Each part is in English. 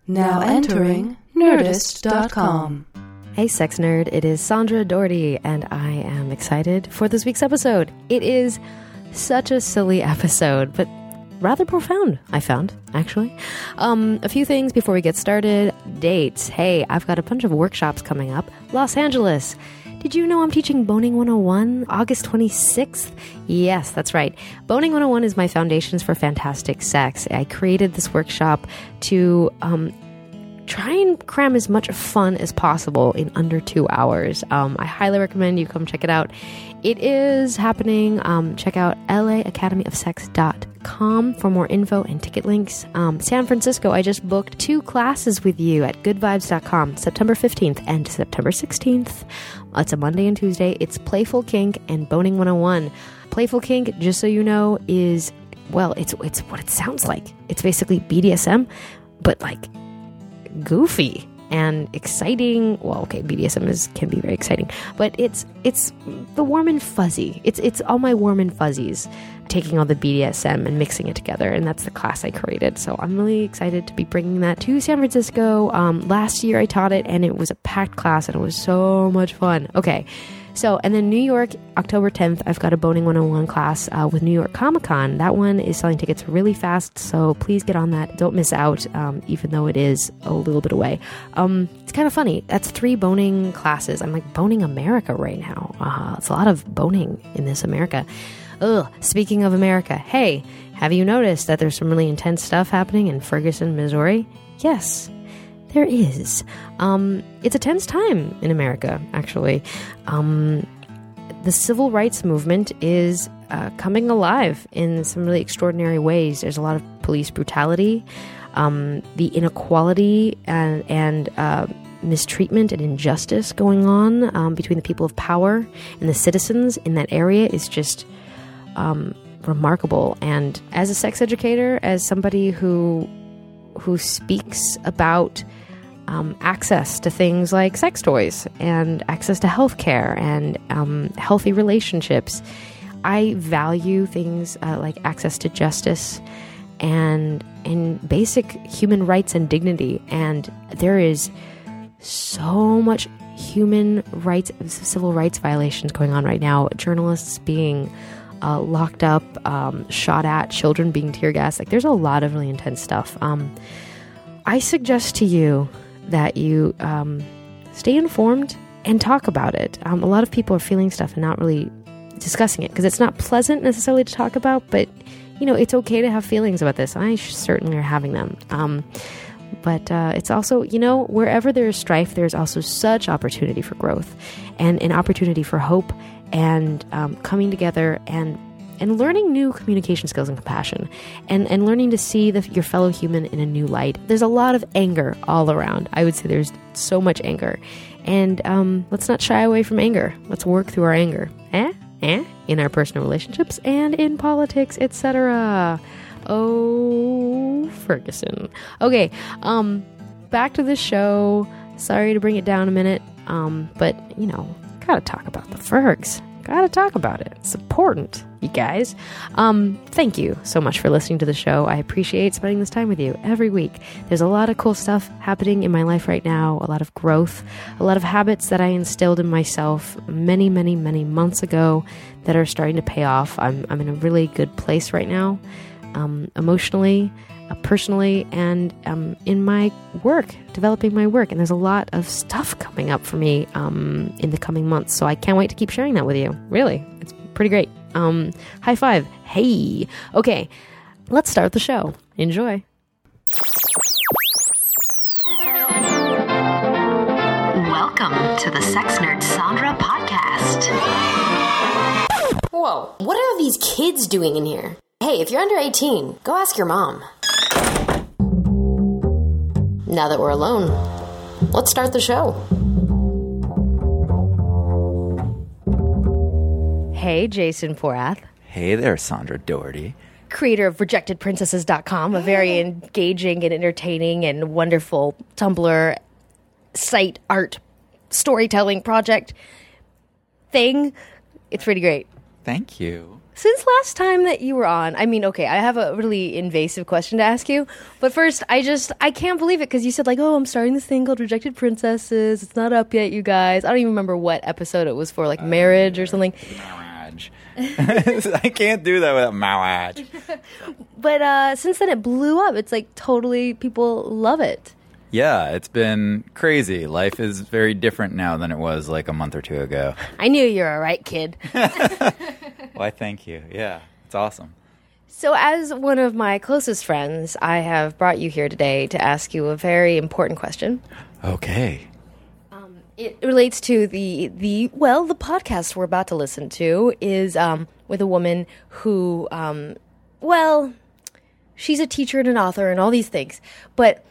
Now entering Nerdist.com. Hey, sex nerd, it is Sandra Doherty, and I am excited for this week's episode. It is such a silly episode, but rather profound, I found, actually. A few things before we get started. Dates. Hey, I've got a bunch of workshops coming up. Los Angeles. Did you know I'm teaching Boning 101 August 26th? Yes, that's right. Boning 101 is my Foundations for Fantastic Sex. I created this workshop to try and cram as much fun as possible in under 2 hours. I highly recommend you come check it out. It is happening. Check out laacademyofsex.com for more info and ticket links. San Francisco, I just booked 2 classes with you at goodvibes.com, September 15th and September 16th. It's a Monday and Tuesday. It's Playful Kink and Boning 101. Playful Kink, just so you know, is, well, it's what it sounds like. It's basically BDSM, but like goofy and exciting. Well, okay, BDSM can be very exciting, but it's the warm and fuzzy. It's all my warm and fuzzies taking all the BDSM and mixing it together, and that's the class I created. So I'm really excited to be bringing that to San Francisco. Last year I taught it, and it was a packed class, and it was so much fun. Okay. So, and then New York, October 10th, I've got a Boning 101 class with New York Comic Con. That one is selling tickets really fast, so please get on that. Don't miss out, even though it is a little bit away. It's kind of funny. That's 3 boning classes. I'm like boning America right now. It's a lot of boning in this America. Ugh, speaking of America, hey, have you noticed that there's some really intense stuff happening in Ferguson, Missouri? Yes. There is. It's a tense time in America, actually. The civil rights movement is coming alive in some really extraordinary ways. There's a lot of police brutality, the inequality and mistreatment and injustice going on between the people of power and the citizens in that area is just remarkable. And as a sex educator, as somebody who speaks about access to things like sex toys and access to healthcare and healthy relationships, I value things like access to justice and basic human rights and dignity. And there is so much human rights, civil rights violations going on right now. Journalists being locked up, shot at, children being tear gassed. Like, there's a lot of really intense stuff. I suggest to you that you stay informed and talk about it. A lot of people are feeling stuff and not really discussing it because it's not pleasant necessarily to talk about, but, you know, it's okay to have feelings about this. I certainly are having them. But it's also, you know, wherever there is strife, there's also such opportunity for growth and an opportunity for hope and coming together and learning new communication skills and compassion and learning to see your fellow human in a new light. There's a lot of anger all around. I would say there's so much anger. And let's not shy away from anger. Let's work through our anger. In our personal relationships and in politics, etc. Oh, Ferguson. Okay, back to the show. Sorry to bring it down a minute, but, you know, gotta talk about the Fergs. Gotta talk about it. It's important, you guys. Thank you so much for listening to the show. I appreciate spending this time with you every week. There's a lot of cool stuff happening in my life right now, a lot of growth, a lot of habits that I instilled in myself many, many, many months ago that are starting to pay off. I'm in a really good place right now, emotionally, personally, and in my work, developing my work. And there's a lot of stuff coming up for me in the coming months. So I can't wait to keep sharing that with you. Really, it's pretty great. High five. Hey. Okay, let's start the show. Enjoy. Welcome to the Sex Nerd Sandra podcast. Whoa, what are these kids doing in here? Hey, if you're under 18, go ask your mom. Now that we're alone, let's start the show. Hey, Jason Porath. Hey there, Sandra Doherty. Creator of RejectedPrincesses.com, a very engaging and entertaining and wonderful Tumblr site art storytelling project thing. It's pretty great. Thank you. since last time that you were on, I mean, okay, I have a really invasive question to ask you. But first, I can't believe it because you said, like, oh, I'm starting this thing called Rejected Princesses. It's not up yet, you guys. I don't even remember what episode it was for, like marriage or something. Marriage. I can't do that without marriage. But since then, it blew up. It's like totally, people love it. Yeah, it's been crazy. Life is very different now than it was like a month or two ago. I knew you were a right kid. Why, thank you. Yeah, it's awesome. So as one of my closest friends, I have brought you here today to ask you a very important question. Okay. It relates to the podcast we're about to listen to is with a woman who, she's a teacher and an author and all these things. But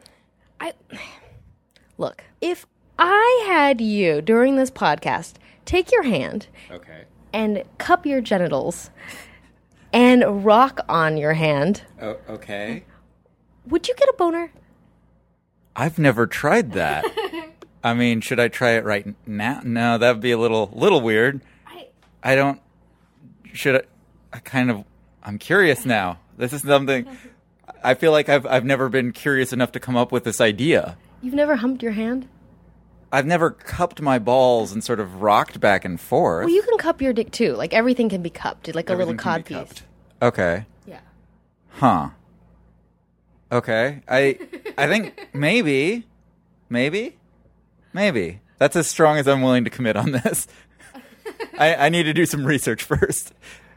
look, if I had you during this podcast take your hand and cup your genitals and rock on your hand, okay. Would you get a boner? I've never tried that. I mean, should I try it right now? No, that would be a little weird. I'm curious now. This is something, I feel like I've never been curious enough to come up with this idea. You've never humped your hand? I've never cupped my balls and sort of rocked back and forth. Well, you can cup your dick too. Like everything can be cupped, like a little cod piece. Cupped. Okay. Yeah. Huh. Okay. I think maybe. That's as strong as I'm willing to commit on this. I need to do some research first.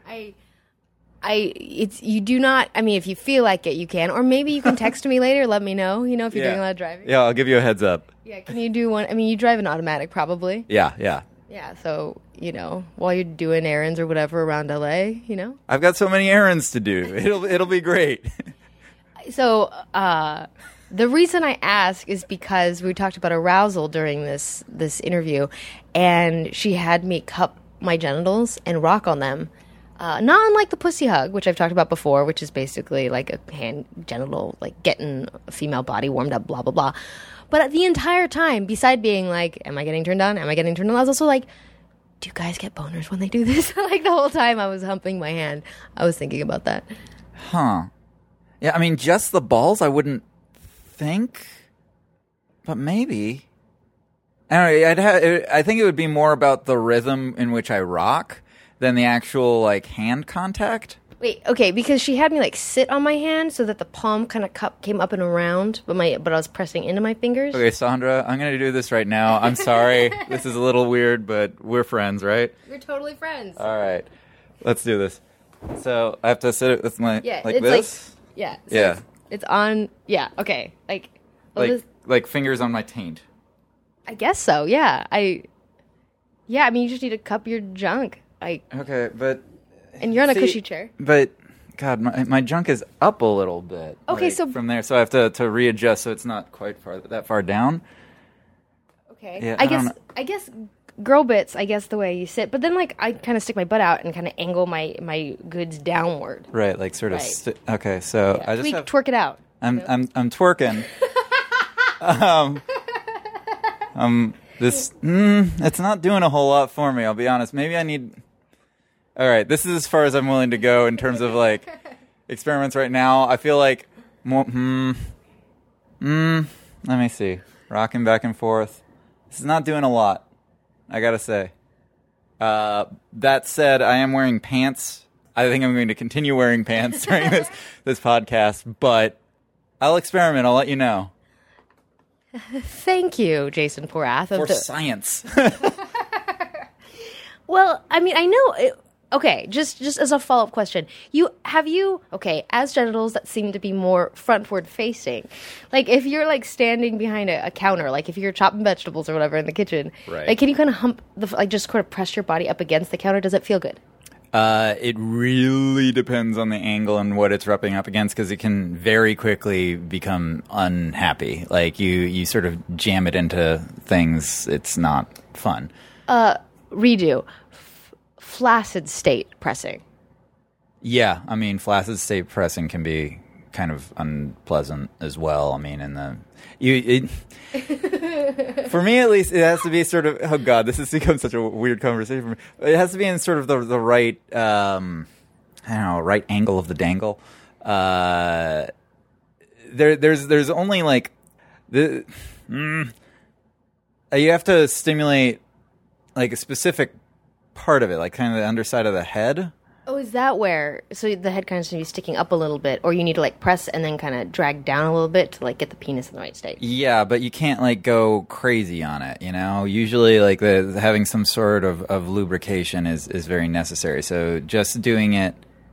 You do not, I mean, if you feel like it, you can. Or maybe you can text me later, let me know, if you're doing a lot of driving. Yeah, I'll give you a heads up. Yeah, can you do one? I mean, you drive an automatic probably. Yeah. Yeah, so, while you're doing errands or whatever around LA, I've got so many errands to do. It'll be great. So, the reason I ask is because we talked about arousal during this interview, and she had me cup my genitals and rock on them. Not unlike the pussy hug, which I've talked about before, which is basically like a hand genital, like getting a female body warmed up, blah, blah, blah. But the entire time, beside being like, am I getting turned on? Am I getting turned on? I was also like, do you guys get boners when they do this? Like the whole time I was humping my hand, I was thinking about that. Huh. Yeah, I mean, just the balls, I wouldn't think, but maybe. I don't know, I think it would be more about the rhythm in which I rock than the actual, like, hand contact. Wait, okay, because she had me, like, sit on my hand so that the palm kind of cup came up and around, but I was pressing into my fingers. Okay, Sandra, I'm going to do this right now. I'm sorry. This is a little weird, but we're friends, right? We're totally friends. All right. Let's do this. So, I have to sit it with my, yeah, like it's this? So yeah. It's on, yeah, okay. Like fingers on my taint. I guess so, yeah. I mean, you just need to cup your junk. Okay, but... And you're on a cushy chair. But, God, my junk is up a little bit. Okay, so... From there, so I have to readjust so it's not quite that far down. Okay. Yeah, I guess girl bits, the way you sit. But then, like, I kind of stick my butt out and kind of angle my goods downward. Right, like sort of... okay, so yeah. I just twerk it out. I'm twerking. It's not doing a whole lot for me, I'll be honest. Maybe I need... All right, this is as far as I'm willing to go in terms of, like, experiments right now. I feel like more... let me see. Rocking back and forth. This is not doing a lot, I gotta say. That said, I am wearing pants. I think I'm going to continue wearing pants during this podcast, but I'll experiment. I'll let you know. Thank you, Jason Porath. For science. Well, I mean, I know... Okay, just as a follow-up question, as genitals that seem to be more frontward facing, like if you're like standing behind a counter, like if you're chopping vegetables or whatever in the kitchen, right. Like can you kind of hump just sort of press your body up against the counter? Does it feel good? It really depends on the angle and what it's rubbing up against, because it can very quickly become unhappy. Like you sort of jam it into things. It's not fun. Redo. Flaccid state pressing. Yeah, I mean, flaccid state pressing can be kind of unpleasant as well. I mean, for me at least, it has to be sort of, oh God, this has become such a weird conversation for me. It has to be in sort of the right, I don't know, right angle of the dangle. There's only like you have to stimulate like a specific part of it, like kind of the underside of the head. Oh, is that where? So the head kind of should be sticking up a little bit, or you need to like press and then kind of drag down a little bit to like get the penis in the right state. Yeah, but you can't like go crazy on it, you know? Usually like having some sort of lubrication is very necessary. So just doing it.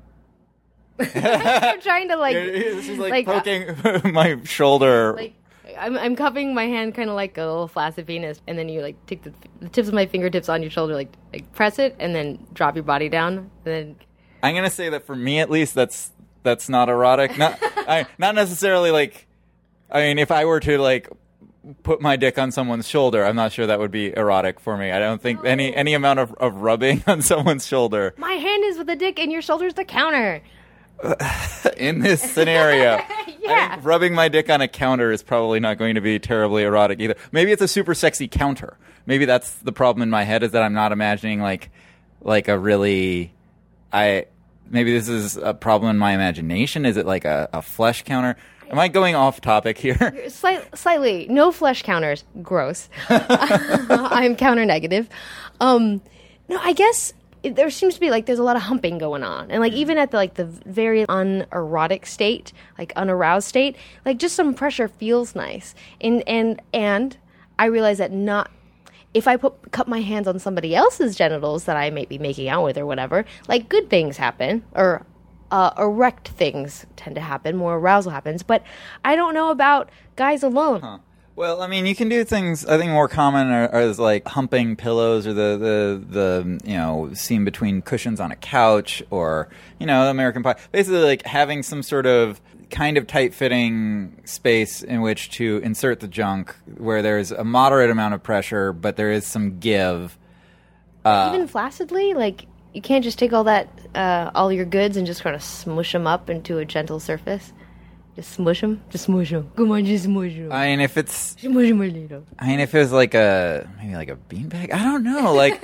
I'm trying to like. She's like poking my shoulder. Like I'm cupping my hand kind of like a little flaccid penis, and then you like take the tips of my fingertips on your shoulder, like press it, and then drop your body down, and then. I'm gonna say that for me at least, that's not erotic. Not necessarily like. I mean, if I were to like put my dick on someone's shoulder, I'm not sure that would be erotic for me. I don't think any amount of rubbing on someone's shoulder. My hand is with the dick, and your shoulder's the counter. In this scenario, yeah. I think rubbing my dick on a counter is probably not going to be terribly erotic either. Maybe it's a super sexy counter. Maybe that's the problem in my head, is that I'm not imagining like a really. Maybe this is a problem in my imagination. Is it like a flesh counter? Am I going off topic here? Slightly. No flesh counters. Gross. I'm counter negative. No, I guess there seems to be like there's a lot of humping going on, and like even at the very unerotic state, like unaroused state, like just some pressure feels nice. And I realize that not. If I cup my hands on somebody else's genitals that I may be making out with or whatever, like good things happen, or erect things tend to happen, more arousal happens. But I don't know about guys alone. Huh. Well, I mean, you can do things. I think more common are like humping pillows, or the seam between cushions on a couch, or American Pie. Basically, like having some sort of kind of tight-fitting space in which to insert the junk, where there's a moderate amount of pressure, but there is some give. Even flaccidly, like you can't just take all that, all your goods, and just kind of smush them up into a gentle surface. Just smush them. Come on, just smush them. I mean, if it's smush them a little. I mean, if it was maybe like a beanbag. I don't know. Like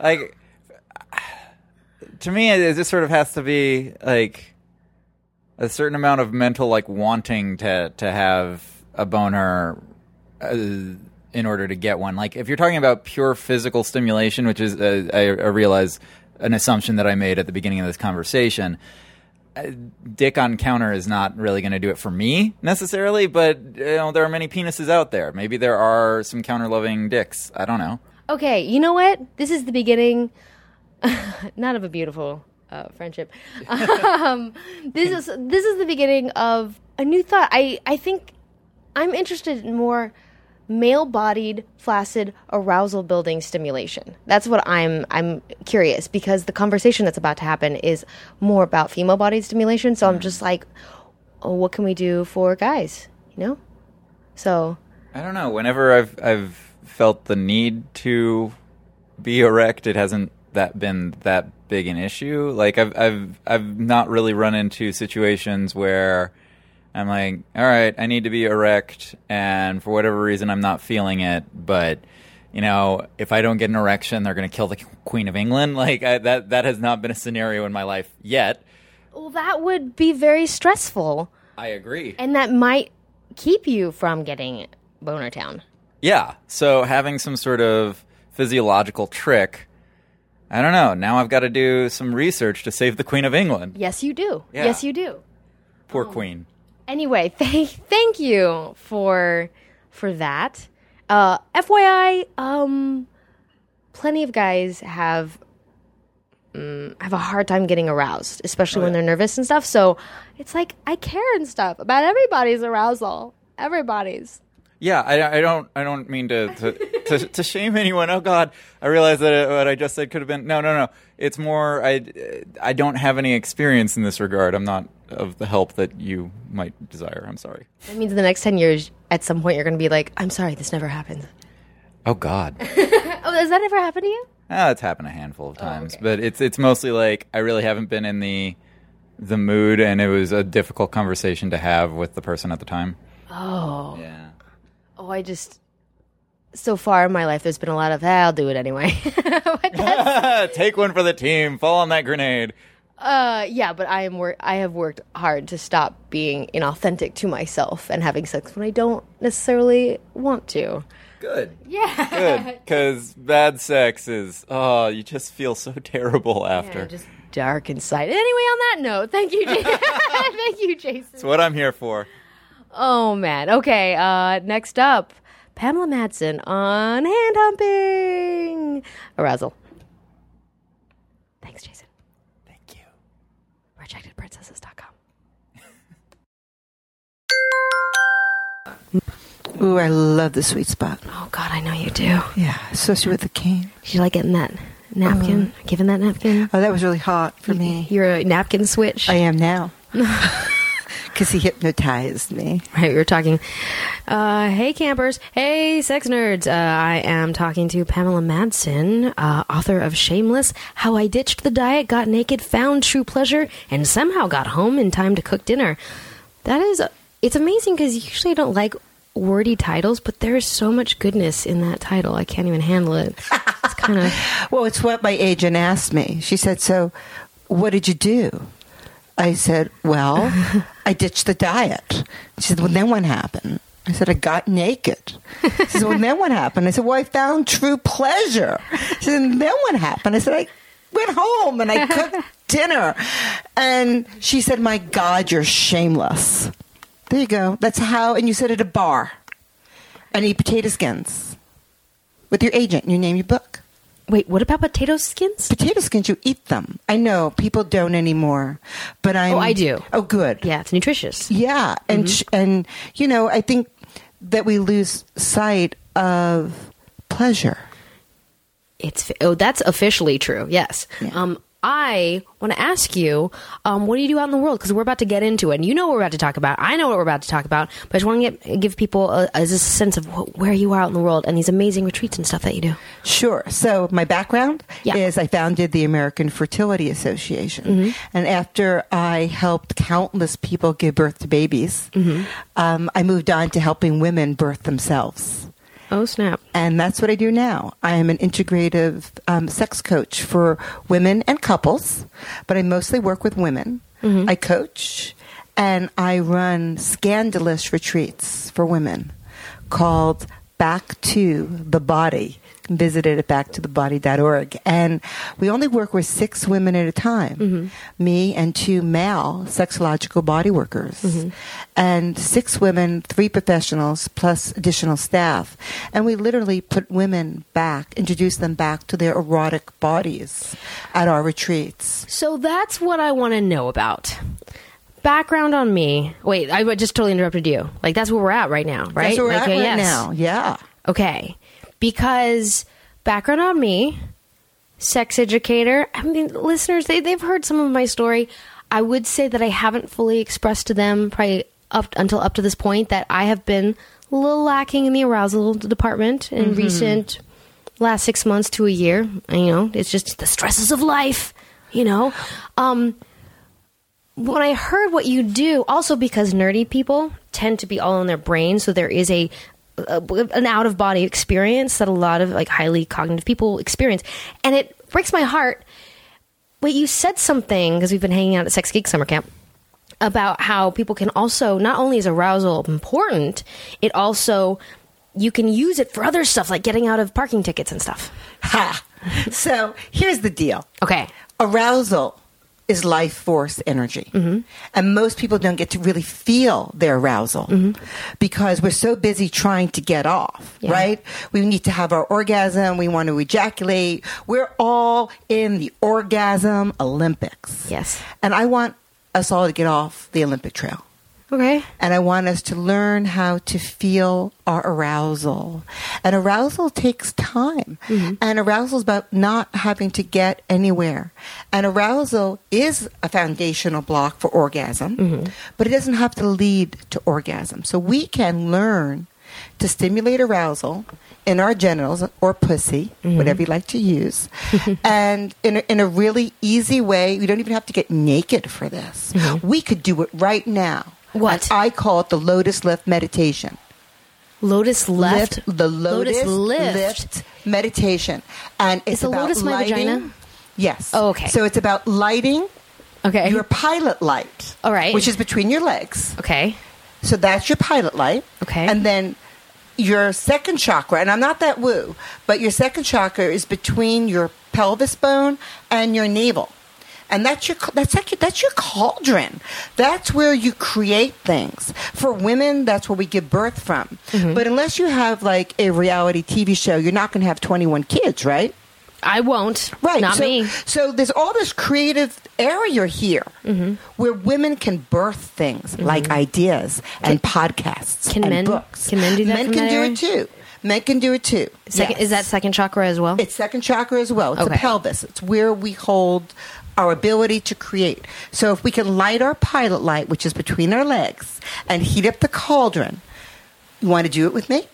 to me, it just sort of has to be like a certain amount of mental like wanting to have a boner in order to get one. Like if you're talking about pure physical stimulation, which is I realize an assumption that I made at the beginning of this conversation. Dick on counter is not really going to do it for me necessarily, but there are many penises out there. Maybe there are some counter-loving dicks. I don't know. Okay, you know what? This is the beginning, not of a beautiful friendship. This is the beginning of a new thought. I think I'm interested in more male-bodied, flaccid, arousal-building stimulation. That's what I'm curious, because the conversation that's about to happen is more about female-bodied stimulation. So I'm just like, oh, what can we do for guys? So I don't know. Whenever I've felt the need to be erect, it hasn't been that big an issue. Like I've not really run into situations where I'm like, all right, I need to be erect, and for whatever reason, I'm not feeling it. But, if I don't get an erection, they're going to kill the Queen of England. Like, that has not been a scenario in my life yet. Well, that would be very stressful. I agree. And that might keep you from getting Boner Town. Yeah, so having some sort of physiological trick, I don't know. Now I've got to do some research to save the Queen of England. Yes, you do. Yeah. Yes, you do. Poor Queen. Anyway, thank you for that. FYI, plenty of guys have a hard time getting aroused, especially when they're nervous and stuff. So it's like I care and stuff about everybody's arousal. Everybody's. Yeah, I don't mean to shame anyone. Oh God, I realize that what I just said could have been no. It's more I don't have any experience in this regard. I'm not of the help that you might desire. I'm sorry. That means in the next 10 years, at some point, you're going to be like, I'm sorry, this never happened. Oh God. Oh, has that ever happened to you? It's happened a handful of times, but it's mostly like I really haven't been in the the mood, and it was a difficult conversation to have with the person at the time. Oh. Yeah. Oh, so far in my life, there's been a lot of, I'll do it anyway. But Take one for the team. Fall on that grenade. yeah, but I have worked hard to stop being inauthentic to myself and having sex when I don't necessarily want to. Good. Yeah. Good. Because bad sex is, you just feel so terrible after. Yeah, just dark inside. Anyway, on that note, thank you, Jason. Thank you, Jason. That's what I'm here for. Oh, man. Okay, next up, Pamela Madsen on hand humping. Arousal. Thanks, Jason. Thank you. RejectedPrincesses.com. Ooh, I love the sweet spot. Oh, God, I know you do. Yeah, especially with the cane. Did you like getting that napkin? Giving that napkin? Oh, that was really hot for me. You're a napkin switch? I am now. Because he hypnotized me. Right, we were talking. Hey, campers. Hey, sex nerds. I am talking to Pamela Madsen, author of Shameless, How I Ditched the Diet, Got Naked, Found True Pleasure, and somehow got home in time to cook dinner. It's amazing because usually I don't like wordy titles, but there is so much goodness in that title. I can't even handle it. It's kind of... Well, it's what my agent asked me. She said, so what did you do? I said, well, I ditched the diet. She said, well, then what happened? I said, I got naked. She said, well, then what happened? I said, well, I found true pleasure. She said, then what happened? I said, I went home and I cooked dinner. And she said, my God, you're shameless. There you go. That's how, and you said at a bar. And eat potato skins with your agent and you name your book. Wait, what about potato skins? Potato skins, you eat them. I know, people don't anymore. But I do. Oh, good. Yeah, it's nutritious. Yeah, and and you know, I think that we lose sight of pleasure. That's officially true. Yes. Yeah. I want to ask you, what do you do out in the world? Because we're about to get into it. And you know what we're about to talk about. I know what we're about to talk about. But I just want to give people a sense of where you are out in the world and these amazing retreats and stuff that you do. Sure. So my background Yeah. is I founded the American Fertility Association. And after I helped countless people give birth to babies, I moved on to helping women birth themselves. Oh, snap. And that's what I do now. I am an integrative sex coach for women and couples, but I mostly work with women. I coach, and I run scandalous retreats for women called Back to the Body. Visit it at backtothebody.org. And we only work with 6 women at a time. Me and 2 male sexological body workers. And 6 women, 3 professionals, plus additional staff. And we literally put women back, introduce them back to their erotic bodies at our retreats. So that's what I want to know about. Background on me. Wait, I just totally interrupted you. Like, that's where we're at right now, right? That's where we're at right yes. now. Yeah. Okay. Because background on me, sex educator. I mean, listeners, they've heard some of my story. I would say that I haven't fully expressed to them probably up to this point that I have been a little lacking in the arousal department in recent last 6 months to a year. And, you know, it's just the stresses of life, you know. When I heard what you do, also because nerdy people tend to be all in their brain, so there is an out-of-body experience that a lot of like highly cognitive people experience. And it breaks my heart. Wait, you said something, because we've been hanging out at Sex Geek Summer Camp, about how people can also, not only is arousal important, it also, you can use it for other stuff, like getting out of parking tickets and stuff. Ha! So here's the deal. Okay. Arousal is life force energy. And most people don't get to really feel their arousal because we're so busy trying to get off, right? We need to have our orgasm. We want to ejaculate. We're all in the orgasm Olympics. Yes. And I want us all to get off the Olympic trail. Okay. And I want us to learn how to feel our arousal. And arousal takes time. And arousal is about not having to get anywhere. And arousal is a foundational block for orgasm, but it doesn't have to lead to orgasm. So we can learn to stimulate arousal in our genitals or pussy, whatever you like to use, and in a really easy way. You don't even have to get naked for this. We could do it right now. What? And I call it the Lotus Lift meditation. Lotus Lift? The Lotus Lift. Lift meditation. And it's the about lotus my lighting. vagina? Yes. Oh, okay. So it's about lighting Okay. your pilot light. All right. Which is between your legs. Okay. So that's your pilot light. Okay. And then your second chakra, and I'm not that woo, but your second chakra is between your pelvis bone and your navel. And that's your cauldron. That's where you create things. For women, that's where we give birth from. But unless you have like a reality TV show, you're not going to have 21 kids, right? I won't. Right. Not me. So there's all this creative area here where women can birth things like ideas and podcasts Can and men- books. can men do that Men from can that do area? it too. Men can do it too. Second, Yes. Is that second chakra as well? It's second chakra as well. It's Okay. the pelvis. It's where we hold our ability to create. So if we can light our pilot light, which is between our legs, and heat up the cauldron, you want to do it with me?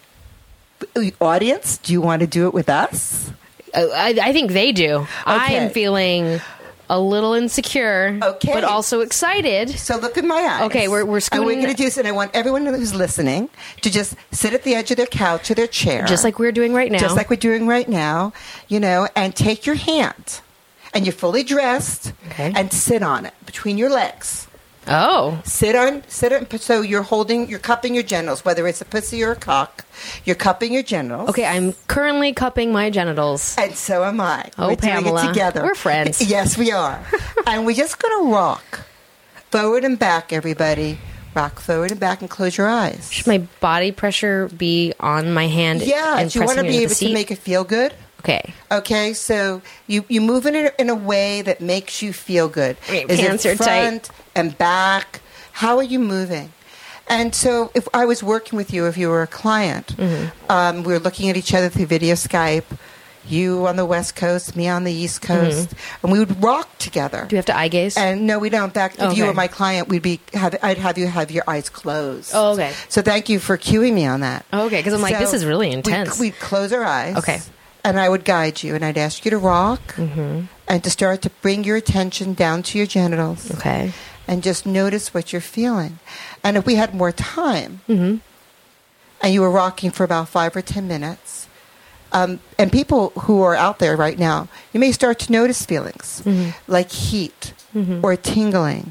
Audience, do you want to do it with us? I think they do. I am Okay. feeling a little insecure, Okay. but also excited. So look in my eyes. Okay, we're And we're scooting- going to do this, and I want everyone who's listening to just sit at the edge of their couch or their chair. Just like we're doing right now. Just like we're doing right now, and take your hand, and you're fully dressed, Okay. and sit on it between your legs. Oh. Sit on, so you're cupping your genitals, whether it's a pussy or a cock, you're cupping your genitals. Okay, I'm currently cupping my genitals. And so am I. Oh, We're doing Pamela. it together. We're friends. Yes, we are. And we're just going to rock forward and back, everybody. Rock forward and back and close your eyes. Should my body pressure be on my hand? Yeah, and do you want to pressing it be into able the to seat? make it feel good? Okay. Okay, so you move in a way that makes you feel good. Okay, Is pants it are tight. front and back? How are you moving? And so if I was working with you, if you were a client, Mm-hmm. we were looking at each other through video Skype, you on the West Coast, me on the East Coast, and we would rock together. Do we have to eye gaze? And no, we don't. In fact, if you Okay. were my client, I'd have you have your eyes closed. Oh, okay. So thank you for cueing me on that. Oh, okay, 'cause I'm like, this is really intense. We'd close our eyes. Okay. And I would guide you, and I'd ask you to rock and to start to bring your attention down to your genitals. Okay. And just notice what you're feeling. And if we had more time, and you were rocking for about 5 or 10 minutes, and people who are out there right now, you may start to notice feelings like heat or tingling,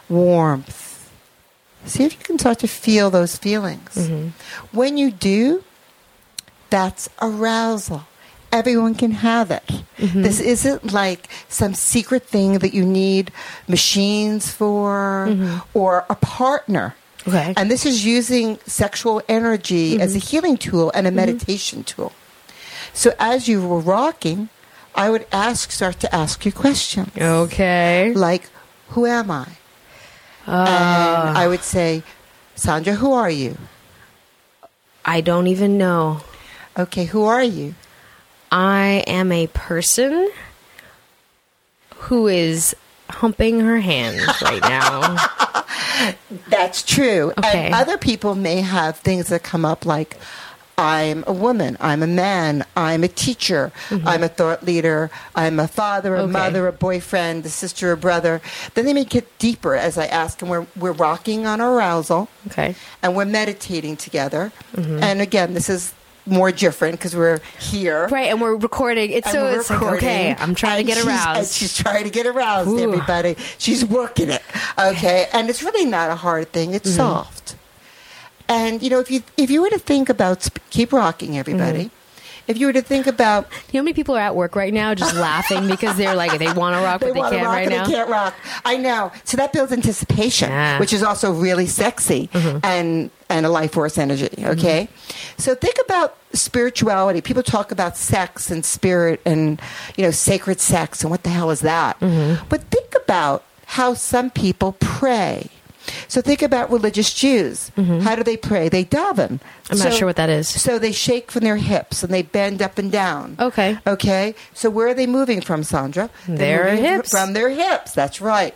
warmth. See if you can start to feel those feelings. When you do, that's arousal. Everyone can have it. This isn't like some secret thing that you need machines for or a partner. Okay. And this is using sexual energy as a healing tool and a meditation tool. So as you were rocking, I would start to ask you questions. Okay. Like, who am I? And I would say, Sandra, who are you? I don't even know. Okay, who are you? I am a person who is humping her hands right now. That's true. Okay. And other people may have things that come up like, I'm a woman, I'm a man, I'm a teacher, I'm a thought leader, I'm a father, a Okay. mother, a boyfriend, a sister, a brother. Then they may get deeper as I ask, and we're rocking on arousal, Okay. and we're meditating together. And again, this is more different because we're here. Right, and we're recording. It's And so we're it's like, recording, okay, I'm trying to and get aroused. And she's trying to get aroused, Ooh. everybody. She's working it. Okay. And it's really not a hard thing. It's soft. And, if you were to think about, keep rocking, everybody. If you were to think about, You know how many people are at work right now just laughing because they're like, they want to rock, but they wanna can't rock right and now? they can't rock. I know. So that builds anticipation, Yeah. which is also really sexy and a life force energy. Okay. So think about spirituality. People talk about sex and spirit and, sacred sex and what the hell is that? But think about how some people pray. So think about religious Jews. How do they pray? They daven. I'm not sure what that is. So they shake from their hips and they bend up and down. Okay. Okay. So where are they moving from, Sandra? Their They're moving hips. From their hips. That's right.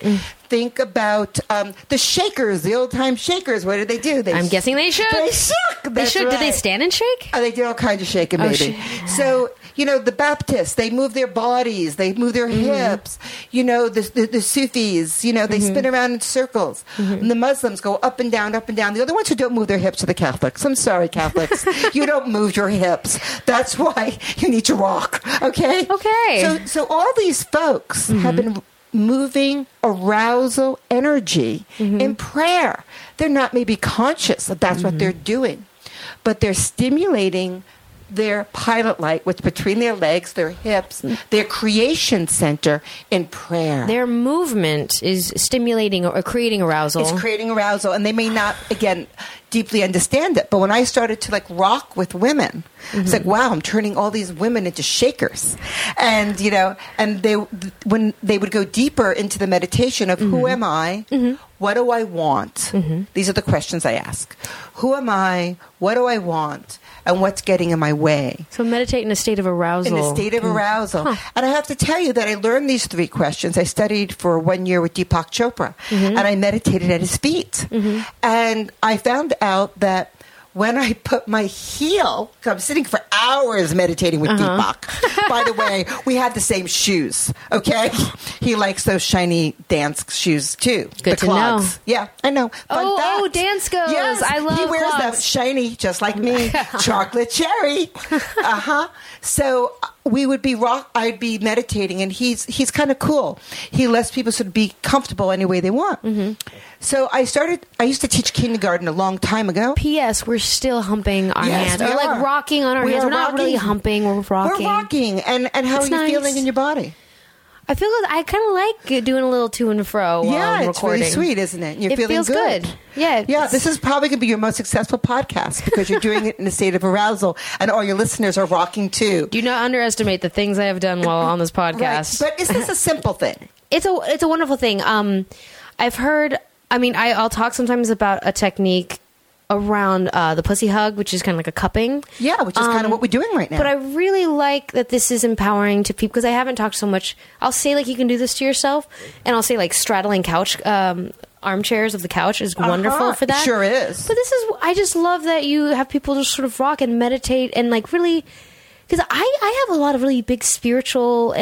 think about the Shakers, the old-time Shakers. What did they do? I'm guessing they shook. They shook. They That's shook. Did they right. stand and shake? Oh, they did all kinds of shaking, baby. So, the Baptists, they move their bodies, they move their hips. The Sufis, they spin around in circles. And the Muslims go up and down, up and down. The other ones who don't move their hips are the Catholics. I'm sorry, Catholics. You don't move your hips. That's why you need to rock, okay? Okay. So all these folks have been moving arousal energy in prayer. They're not maybe conscious that that's what they're doing, but they're stimulating their pilot light, which between their legs, their hips, their creation center in prayer. Their movement is stimulating or creating arousal. It's creating arousal, and they may not, again, deeply understand it. But when I started to rock with women, it's like, wow, I'm turning all these women into shakers. And, and when they would go deeper into the meditation of who am I? What do I want? These are the questions I ask. Who am I? What do I want? And what's getting in my way? So meditate in a state of arousal. In a state of arousal. And I have to tell you that I learned these 3 questions. I studied for 1 year with Deepak Chopra, and I meditated at his feet. And I found out that when I put my heel, I'm sitting for hours meditating with Deepak. By the way, we had the same shoes, okay? He likes those shiny dance shoes, too. Good to know. Yeah, I know. Fun fact. dance goes. Yes, I love he wears clogs. that shiny, just like me, chocolate cherry. So we would be I'd be meditating, and he's kind of cool. He lets people sort of be comfortable any way they want. So I used to teach kindergarten a long time ago. P.S. We're still humping our Yes, hands. we We're are. rocking on our hands. are We're not really rocking. humping. We're rocking. We're rocking. And how It's are you nice. feeling in your body? I feel good. I kind of like doing a little to and fro while I'm It's recording. really sweet, isn't it? You're It feeling feels good. Yeah. Yeah, this is probably going to be your most successful podcast because you're doing it in a state of arousal, and all your listeners are rocking too. Do not underestimate the things I have done while on this Right. podcast. But is this a simple thing? It's a wonderful thing. I've heard. I mean, I'll talk sometimes about a technique around the pussy hug, which is kind of like a cupping. Yeah, which is kind of what we're doing right now. But I really like that this is empowering to people because I haven't talked so much. I'll say you can do this to yourself, and I'll say straddling couch armchairs of the couch is wonderful for that. Sure is. But I just love that you have people just sort of rock and meditate and really. Because I have a lot of really big spiritual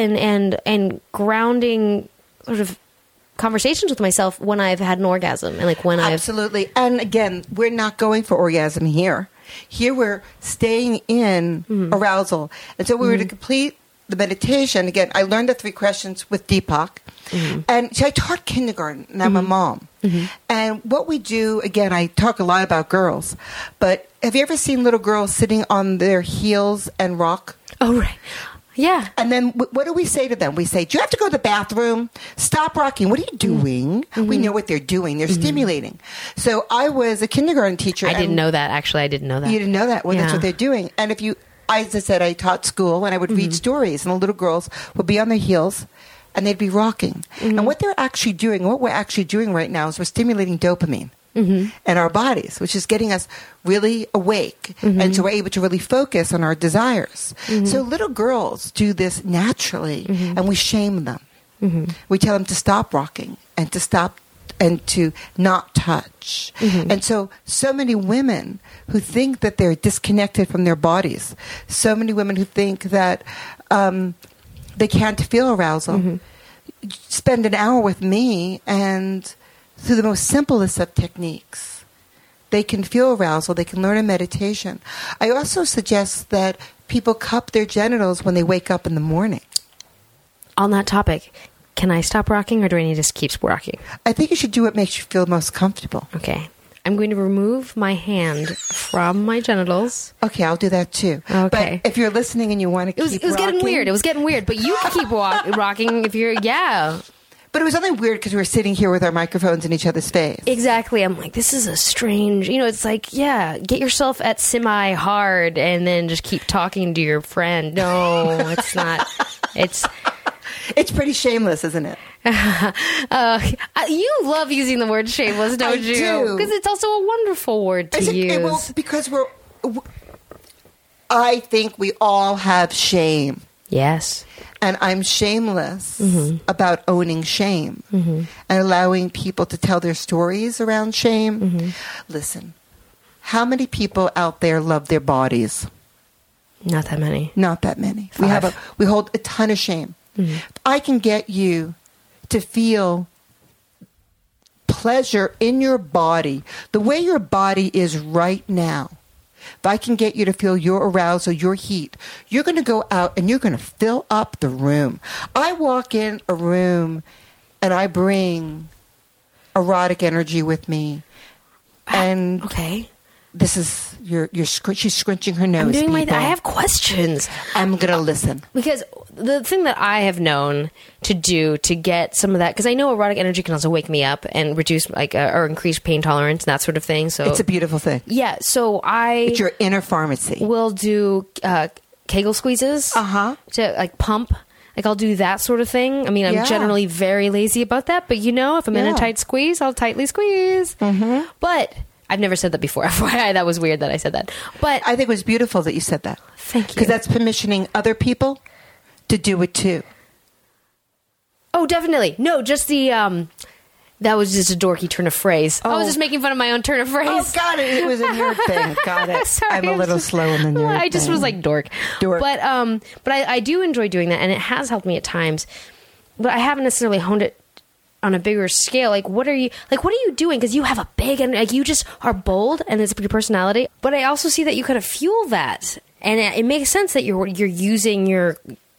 and grounding sort of conversations with myself when I've had an orgasm and when Absolutely. And again, we're not going for orgasm here. Here we're staying in arousal. And so we were to complete the meditation. Again, I learned the 3 questions with Deepak. And so I taught kindergarten, and I'm a mom. And what we do, again, I talk a lot about girls, but have you ever seen little girls sitting on their heels and rock? Oh, right. Yeah. And then what do we say to them? We say, do you have to go to the bathroom? Stop rocking. What are you doing? We know what they're doing. They're stimulating. So I was a kindergarten teacher. I didn't know that, actually. I didn't know that. You didn't know that? Well, that's Yeah. what they're doing. And as I said, I taught school, and I would read stories, and the little girls would be on their heels, and they'd be rocking. And what we're actually doing right now is we're stimulating dopamine. In our bodies, which is getting us really awake, and so we're able to really focus on our desires. So little girls do this naturally, and we shame them. We tell them to stop rocking and to stop and to not touch. And so many women who think that they're disconnected from their bodies, so many women who think that they can't feel arousal, spend an hour with me, and through the most simplest of techniques, they can feel arousal. They can learn a meditation. I also suggest that people cup their genitals when they wake up in the morning. On that topic, can I stop rocking or do I need to keep rocking? I think you should do what makes you feel most comfortable. Okay. I'm going to remove my hand from my genitals. Okay, I'll do that too. Okay. But if you're listening and you want to keep It was getting rocking- weird. It was getting weird. But you can keep rocking if you're, yeah. But it was only weird because we were sitting here with our microphones in each other's face. Exactly. I'm like, this is a strange, it's like, yeah, get yourself at semi-hard and then just keep talking to your friend. No, it's not. It's pretty shameless, isn't it? You love using the word shameless, don't I you? do. Because it's also a wonderful word to use. Because I think we all have shame. Yes. And I'm shameless about owning shame and allowing people to tell their stories around shame. Listen, how many people out there love their bodies? Not that many. Not that many. 5. We hold a ton of shame. If I can get you to feel pleasure in your body, the way your body is right now, if I can get you to feel your arousal, your heat, you're going to go out and you're going to fill up the room. I walk in a room and I bring erotic energy with me. And Okay. this is she's scrunching her nose. I'm doing people. I have questions. I'm going to listen. Because the thing that I have known to do to get some of that, because I know erotic energy can also wake me up and reduce or increase pain tolerance and that sort of thing. So It's a beautiful thing. yeah. So It's your inner pharmacy. will do Kegel squeezes Uh-huh. to like pump. Like I'll do that sort of thing. I mean, I'm Yeah. generally very lazy about that, but if I'm in a Yeah. tight squeeze, I'll tightly squeeze. But I've never said that before. FYI, that was weird that I said that. But I think it was beautiful that you said that. thank you. Because that's permissioning other people to do it too. Oh, definitely. No, just the that was just a dorky turn of phrase. I was Oh. just making fun of my own turn of phrase. Oh, got it. It was a nerd thing. Got it. Sorry, I'm a little just- slow in the nerd I just thing. was like dork. Dork. But I do enjoy doing that, and it has helped me at times. But I haven't necessarily honed it on a bigger scale. Like, what are you doing? Because you have a big and like you just are bold, and it's your personality. But I also see that you kind of fuel that, and it makes sense that you're using your.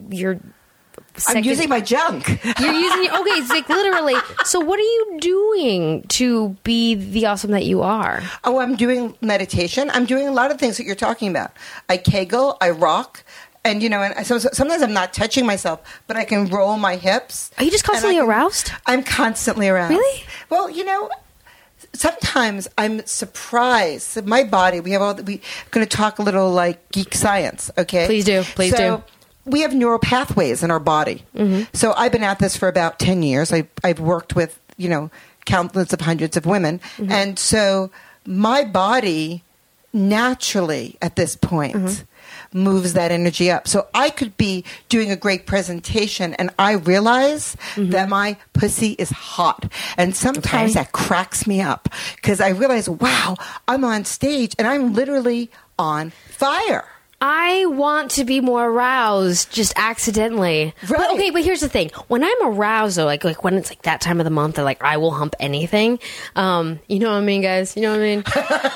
I'm using my junk. You're using okay, it's like literally. So what are you doing to be the awesome that you are? Oh, I'm doing meditation. I'm doing a lot of things that you're talking about. I Kegel, I rock, and and so sometimes I'm not touching myself, but I can roll my hips. Are you just constantly and I can- aroused? I'm constantly aroused. Really? Well, sometimes I'm surprised. My body. We're going to talk a little like geek science. Okay. Please do. Please do. We have neural pathways in our body. So I've been at this for about 10 years. I've worked with, countless of hundreds of women. And so my body naturally at this point moves that energy up. So I could be doing a great presentation and I realize that my pussy is hot. And sometimes that cracks me up because I realize, wow, I'm on stage and I'm literally on fire. I want to be more aroused just accidentally. Right. But here's the thing. When I'm aroused, though, like when it's like that time of the month, that like I will hump anything. You know what I mean, guys? You know what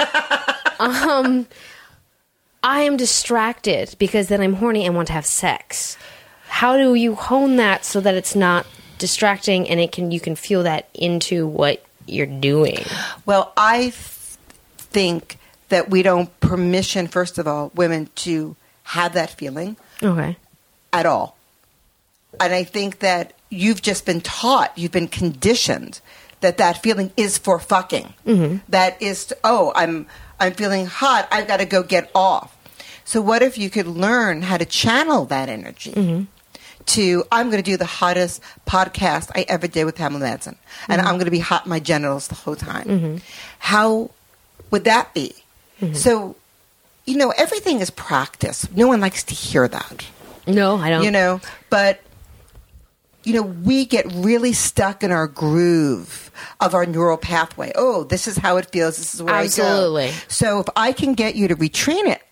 I mean? I am distracted because then I'm horny and want to have sex. How do you hone that so that it's not distracting and you can feel that into what you're doing? Well, I think that we don't permission, first of all, women to have that feeling Okay. at all. And I think that you've just been taught, you've been conditioned that feeling is for fucking. That is, I'm feeling hot, I've got to go get off. So what if you could learn how to channel that energy to, I'm going to do the hottest podcast I ever did with Pamela Manson. And I'm going to be hot in my genitals the whole time. How would that be? So, everything is practice. No one likes to hear that. No, I don't. But, we get really stuck in our groove of our neural pathway. Oh, this is how it feels. This is where Absolutely. I go. So if I can get you to retrain it,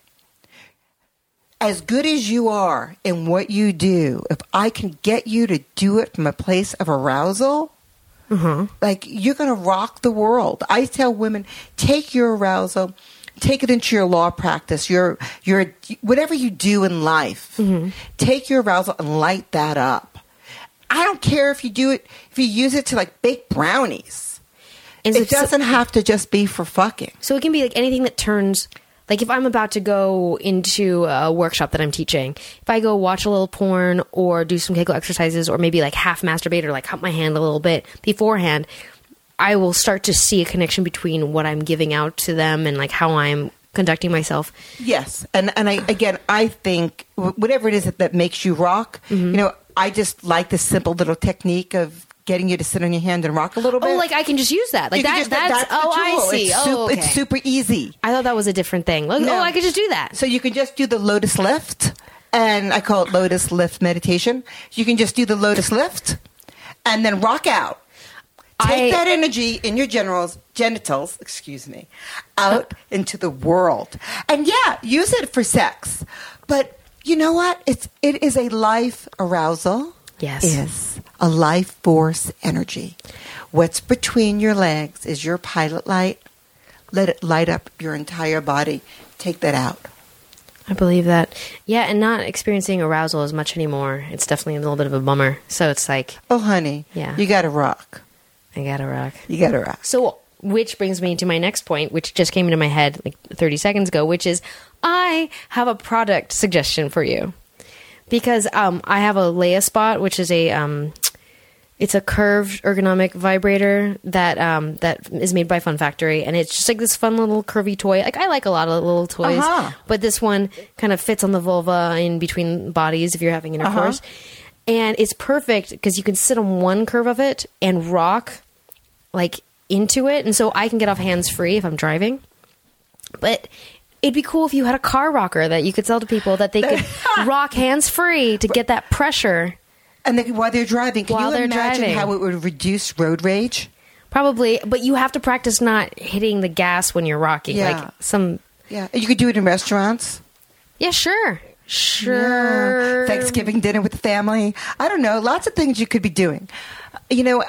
as good as you are in what you do, if I can get you to do it from a place of arousal, like you're going to rock the world. I tell women, take your arousal, take it into your law practice, your whatever you do in life. Take your arousal and light that up. I don't care if you use it to like bake brownies. And It doesn't have to just be for fucking. So it can be like anything that turns, like if I'm about to go into a workshop that I'm teaching, if I go watch a little porn or do some Kegel exercises or maybe like half masturbate or like hump my hand a little bit beforehand, I will start to see a connection between what I'm giving out to them and like how I'm conducting myself. Yes. And I think whatever it is that makes you rock, I just like this simple little technique of getting you to sit on your hand and rock a little bit. Oh, like I can just use that. Like You can that's the I tool. see. Okay. It's super easy. I thought that was a different thing. Like, No. I could just do that. So you can just do the lotus lift And I call it lotus lift meditation. You can just do the lotus lift and then rock out. Take that energy in your genitals, out into the world. And yeah, use it for sex. But you know what? It is a life arousal. Yes. Is a life force energy. What's between your legs is your pilot light. Let it light up your entire body. Take that out. I believe that. Yeah, and not experiencing arousal as much anymore. It's definitely a little bit of a bummer. So it's like... Oh, honey. Yeah. You got to rock. I gotta rock. You got to rock. So, which brings me to my next point, which just came into my head like 30 seconds ago, which is I have a product suggestion for you. Because I have a Leia Spot, which is it's a curved ergonomic vibrator that is made by Fun Factory, and it's just like this fun little curvy toy. Like I like a lot of little toys, but this one kind of fits on the vulva in between bodies if you're having intercourse, and it's perfect because you can sit on one curve of it and rock like into it, and so I can get off hands free if I'm driving, but. It'd be cool if you had a car rocker that you could sell to people that they could rock hands-free to get that pressure. And while they're driving, can you imagine how it would reduce road rage? Probably, but you have to practice not hitting the gas when you're rocking. Yeah. Yeah. You could do it in restaurants. Yeah, sure. Sure. Yeah. Thanksgiving dinner with the family. I don't know. Lots of things you could be doing. You know,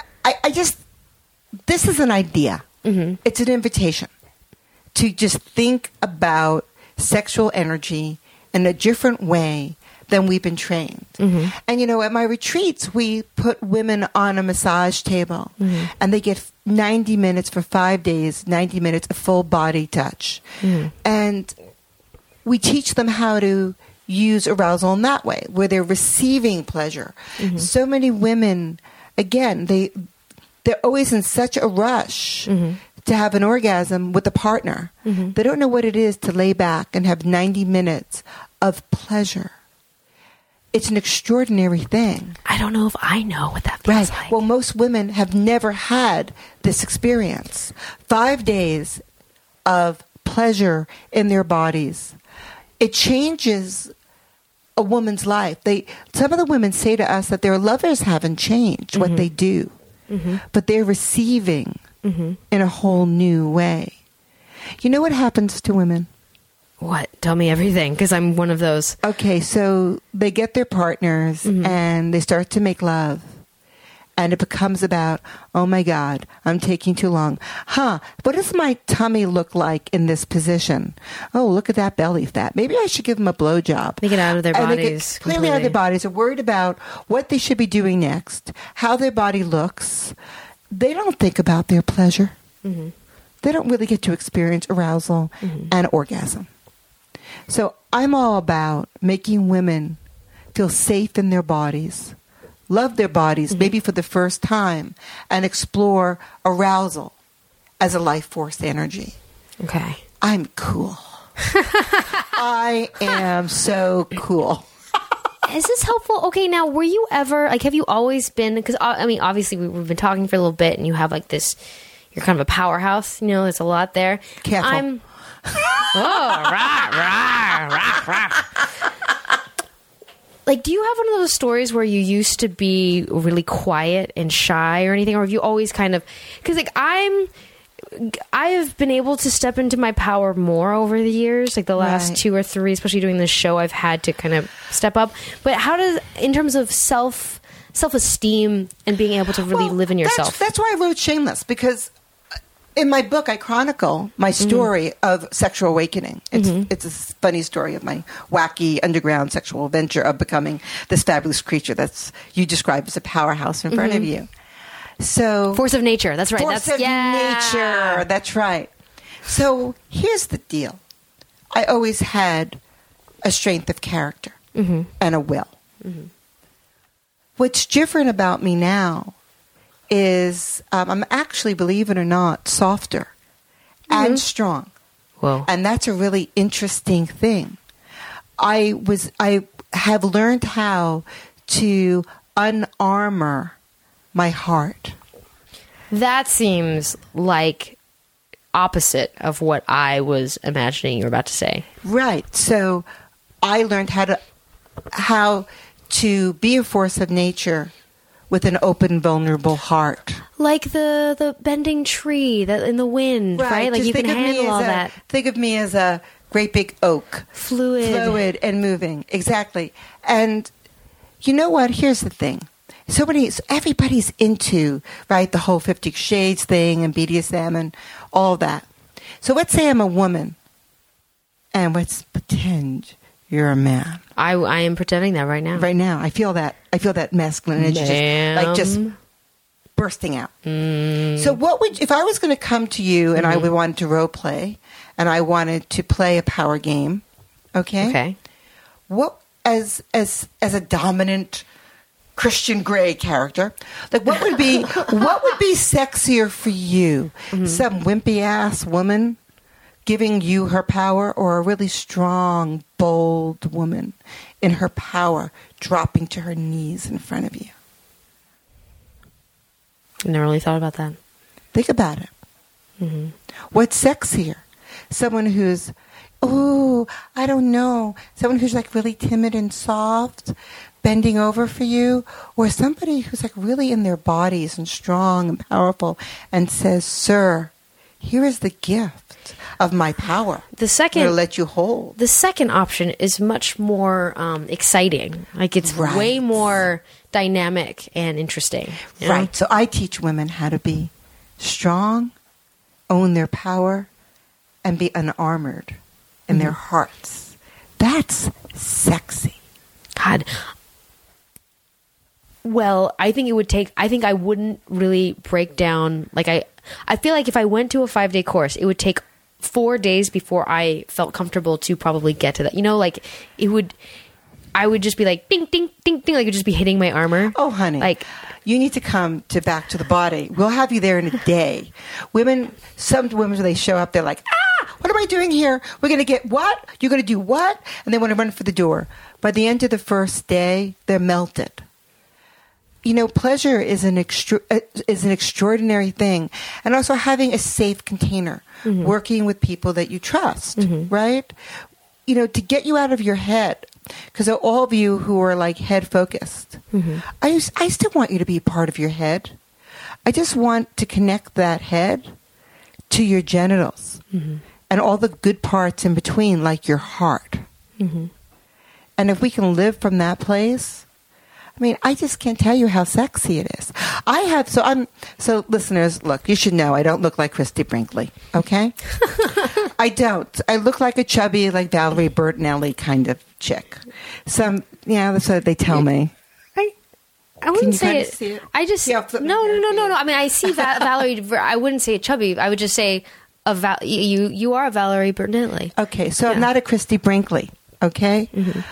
this is an idea. Mm-hmm. It's an invitation to just think about sexual energy in a different way than we've been trained. Mm-hmm. And, you know, at my retreats, we put women on a massage table, and they get 90 minutes for 5 days, 90 minutes of full body touch. Mm-hmm. And we teach them how to use arousal in that way, where they're receiving pleasure. Mm-hmm. So many women, again, they're always in such a rush to have an orgasm with a partner. Mm-hmm. They don't know what it is to lay back and have 90 minutes of pleasure. It's an extraordinary thing. I don't know if I know what that feels like. Well, most women have never had this experience. 5 days of pleasure in their bodies. It changes a woman's life. Some of the women say to us that their lovers haven't changed what they do, but they're receiving in a whole new way. You know what happens to women? What? Tell me everything, because I'm one of those. Okay, so they get their partners and they start to make love. And it becomes about, oh my God, I'm taking too long. What does my tummy look like in this position? Oh, look at that belly fat. Maybe I should give them a blowjob. They get out of their bodies. Clearly out of their bodies. They're worried about what they should be doing next, how their body looks. They don't think about their pleasure. Mm-hmm. They don't really get to experience arousal and orgasm. So I'm all about making women feel safe in their bodies, love their bodies, maybe for the first time, and explore arousal as a life force energy. Okay. I'm cool. I am so cool. Is this helpful? Okay, now, were you ever, have you always been, because, obviously we've been talking for a little bit, and you have, this, you're kind of a powerhouse, there's a lot there. Careful. Do you have one of those stories where you used to be really quiet and shy or anything, or have you always kind of, because, I have been able to step into my power more over the years, the last 2 or 3, especially doing this show, I've had to kind of step up. But how does, in terms of self-esteem and being able to really live in yourself? That's why I wrote Shameless, because in my book, I chronicle my story of sexual awakening. It's a funny story of my wacky underground sexual adventure of becoming this fabulous creature that's you describe as a powerhouse in front of you. So force of nature. That's right. Force of nature. That's right. So here's the deal. I always had a strength of character and a will. Mm-hmm. What's different about me now is I'm actually, believe it or not, softer and strong. Whoa. And that's a really interesting thing. I have learned how to unarmor my heart. That seems like opposite of what I was imagining you were about to say. Right. So I learned how to how to be a force of nature with an open, vulnerable heart. Like the bending tree that in the wind, right? Like Just you can think of me handle all as that. Think of me as a great big oak. Fluid and moving. Exactly. And you know what? Here's the thing. Everybody's into, right, the whole 50 Shades thing and BDSM and all that. So let's say I'm a woman, and let's pretend you're a man. I am pretending that right now. Right now, I feel that masculine energy just bursting out. So if I was going to come to you and I wanted to role play and I wanted to play a power game, okay? What as a dominant Christian Grey character, like what would be sexier for you? Some wimpy ass woman giving you her power, or a really strong, bold woman in her power dropping to her knees in front of you? I never really thought about that. Think about it. What's sexier? Someone who's, I don't know, someone who's like really timid and soft, bending over for you, or somebody who's like really in their bodies and strong and powerful and says, "Sir, here is the gift of my power. The second, I'm going to let you hold." The second option is much more exciting. Like it's way more dynamic and interesting. You know? Right. So I teach women how to be strong, own their power, and be unarmored in their hearts. That's sexy. God. Well, I think I wouldn't really break down. Like I feel like if I went to a 5-day course, it would take 4 days before I felt comfortable to probably get to that. You know, like I would just be like, ding, ding, ding, ding. Like it would just be hitting my armor. Oh, honey. Like, you need to come to Back to the Body. We'll have you there in a day. Some women, when they show up, they're like, what am I doing here? We're going to get what? You're going to do what? And they want to run for the door. By the end of the first day, they're melted. You know, pleasure is an extraordinary thing. And also having a safe container, working with people that you trust, right? You know, to get you out of your head. Because all of you who are like head focused, I still want you to be part of your head. I just want to connect that head to your genitals and all the good parts in between, like your heart. And if we can live from that place, I mean, I just can't tell you how sexy it is. So listeners, look, you should know I don't look like Christy Brinkley, okay? I don't. I look like a chubby, like Valerie Bertinelli kind of chick. That's what they tell me. I wouldn't say it. See it. I just no. I mean, I see Valerie. I wouldn't say it chubby. I would just say you are a Valerie Bertinelli. Okay, so I'm not a Christy Brinkley, okay?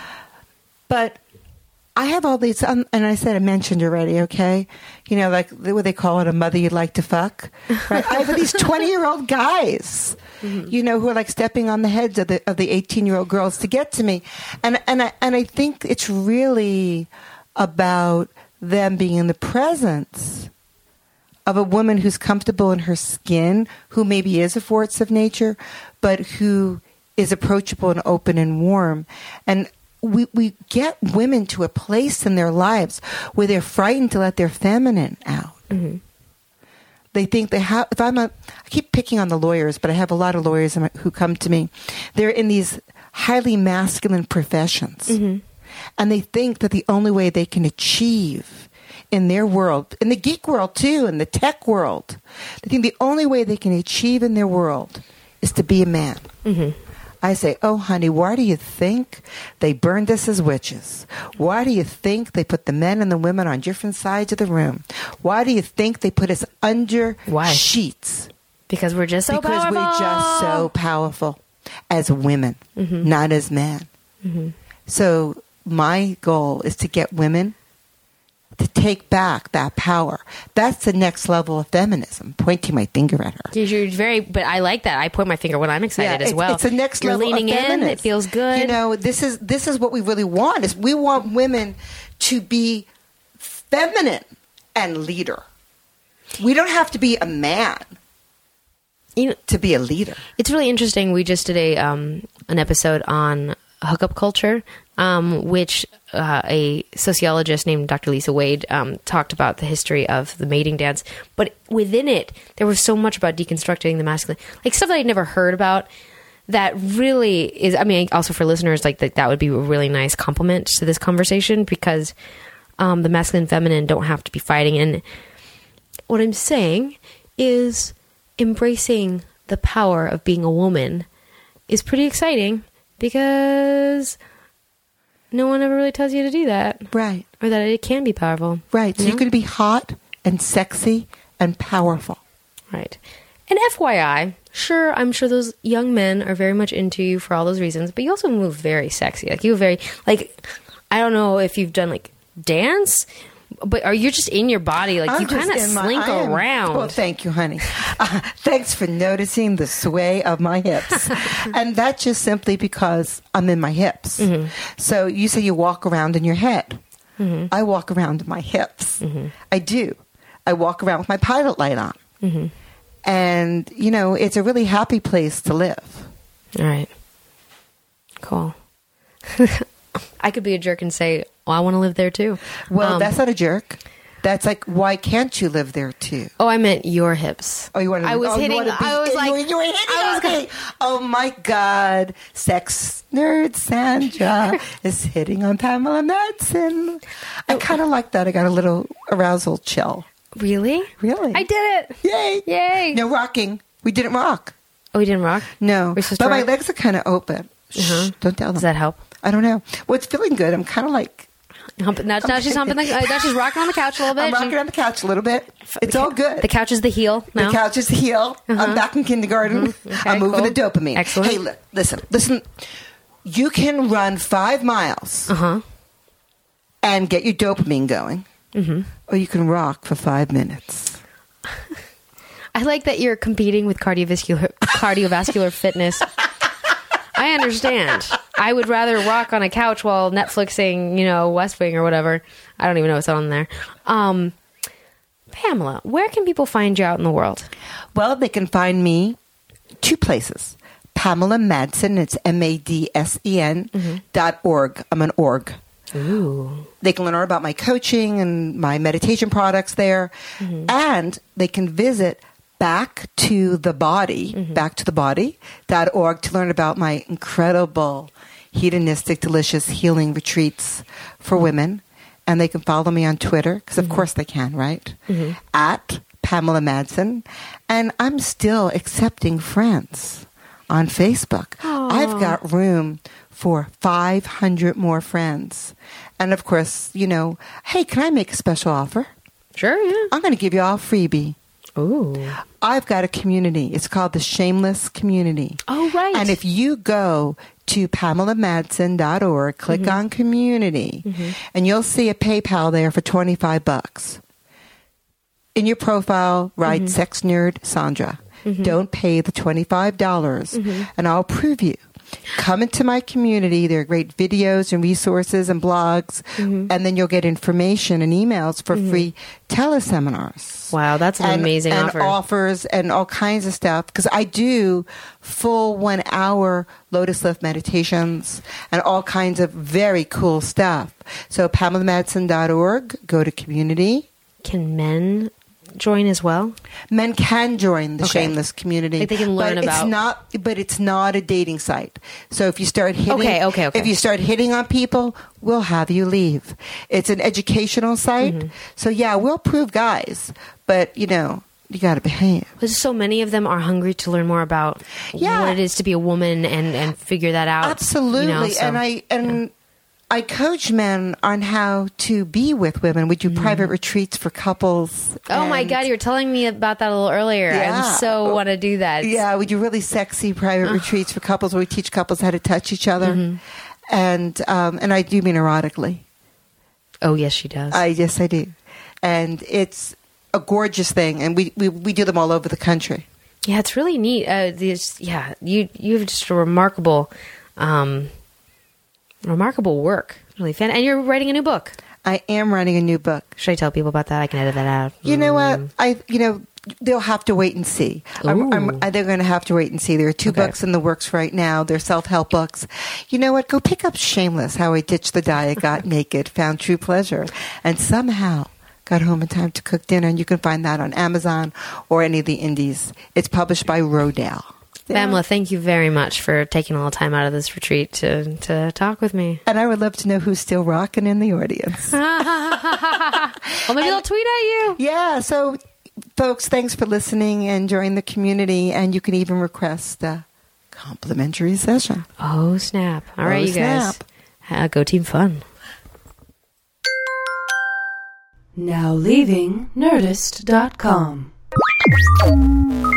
But I have all these, and I mentioned already, okay? You know, like what they call it, a mother you'd like to fuck, right? I have these 20-year-old guys, you know, who are like stepping on the heads of the 18-year-old girls to get to me, and I think it's really about them being in the presence of a woman who's comfortable in her skin, who maybe is a force of nature, but who is approachable and open and warm, and we get women to a place in their lives where they're frightened to let their feminine out. They think they have, I keep picking on the lawyers, but I have a lot of lawyers who come to me. They're in these highly masculine professions. And they think that the only way they can achieve in their world, in the geek world too, in the tech world, they think the only way they can achieve in their world is to be a man. I say, oh, honey, why do you think they burned us as witches? Why do you think they put the men and the women on different sides of the room? Why do you think they put us under sheets? Because we're just so powerful. Because we're just so powerful as women, not as men. So my goal is to get women to take back that power. That's the next level of feminism, pointing my finger at her. But I like that. I point my finger when I'm excited as well. It's the next level You're leaning of feminism. in. It feels good. You know, this is what we really want. Is we want women to be feminine and leader. We don't have to be a man to be a leader. It's really interesting. We just did an episode on hookup culture, which a sociologist named Dr. Lisa Wade talked about the history of the mating dance. But within it, there was so much about deconstructing the masculine, like stuff that I'd never heard about. That really is, I mean, also for listeners, like that would be a really nice compliment to this conversation, because the masculine and feminine don't have to be fighting. And what I'm saying is embracing the power of being a woman is pretty exciting, because no one ever really tells you to do that. Right. Or that it can be powerful. Right. So you can be hot and sexy and powerful. Right. And FYI, sure, I'm sure those young men are very much into you for all those reasons, but you also move very sexy. Like, you very, like, I don't know if you've done, like, dance, but are you just in your body? Like, you kind of slink around. Well, thank you, honey. Thanks for noticing the sway of my hips. And that's just simply because I'm in my hips. Mm-hmm. So you say you walk around in your head. Mm-hmm. I walk around in my hips. Mm-hmm. I do. I walk around with my pilot light on. Mm-hmm. And, you know, it's a really happy place to live. All right. Cool. I could be a jerk and say, well, I want to live there too. Well, that's not a jerk. That's like, why can't you live there too? Oh, I meant your hips. Oh, you want to? I was hitting. I was like, you were hitting. Oh my God, sex nerd Sandra is hitting on Pamela Madsen. I kind of like that. I got a little arousal chill. Really? Really? I did it. Yay! Yay! No rocking. We didn't rock. Oh, we didn't rock? No. But my legs are kind of open. Shh, don't tell them. Does that help? I don't know. Well, it's feeling good. I'm kind of like... Now she's humping now she's rocking on the couch a little bit. I'm rocking on the couch a little bit. It's all good. The couch is the heel now? The couch is the heel. I'm back in kindergarten. Okay, I'm moving the dopamine. Excellent. Hey, listen. You can run 5 miles and get your dopamine going. Mm-hmm. Or you can rock for 5 minutes. I like that you're competing with cardiovascular fitness. I understand. I would rather rock on a couch while Netflixing, West Wing or whatever. I don't even know what's on there. Pamela, where can people find you out in the world? Well, they can find me 2 places. Pamela Madsen, it's MADSEN.org. I'm an org. Ooh. They can learn more about my coaching and my meditation products there. Mm-hmm. And they can visit backtothebody.org to learn about my incredible hedonistic, delicious healing retreats for women. And they can follow me on Twitter, because of course they can, right? Mm-hmm. At Pamela Madsen. And I'm still accepting friends on Facebook. Aww. I've got room for 500 more friends. And of course, hey, can I make a special offer? Sure, yeah. I'm going to give you all a freebie. Ooh. I've got a community. It's called the Shameless Community. Oh, right. And if you go to PamelaMadsen.org, click on community, and you'll see a PayPal there for $25. In your profile, write Sex Nerd Sandra. Don't pay the $25, and I'll prove you. Come into my community. There are great videos and resources and blogs, and then you'll get information and emails for free teleseminars. Wow, that's an amazing offer. And offers and all kinds of stuff, because I do full 1-hour Lotus Lift meditations and all kinds of very cool stuff. So PamelaMadsen.org, go to community. Can men join as well? Men can join the Shameless Community. Like they can learn about. But it's not a dating site. So if you start hitting, okay. If you start hitting on people, we'll have you leave. It's an educational site. So yeah, we'll prove guys, but you got to behave. Because so many of them are hungry to learn more about what it is to be a woman and figure that out. Absolutely, and I coach men on how to be with women. We do private retreats for couples. Oh my God, you were telling me about that a little earlier. Yeah. I so want to do that. Yeah, we do really sexy private retreats for couples where we teach couples how to touch each other. And I do mean erotically. Oh, yes, she does. Yes, I do. And it's a gorgeous thing. And we do them all over the country. Yeah, it's really neat. You have just a remarkable work. Really fan. And you're writing a new book. I am writing a new book. Should I tell people about that? I can edit that out. You know what? They'll have to wait and see. They're going to have to wait and see. There are 2 books in the works right now. They're self-help books. You know what? Go pick up Shameless, How I Ditched the Diet, Got Naked, Found True Pleasure, and somehow got home in time to cook dinner. And you can find that on Amazon or any of the indies. It's published by Rodale. Pamela, thank you very much for taking all the time out of this retreat to talk with me. And I would love to know who's still rocking in the audience. Well, maybe they'll tweet at you. Yeah, so folks, thanks for listening and joining the community. And you can even request a complimentary session. Oh, snap. All right, you guys. Go Team Fun. Now leaving Nerdist.com.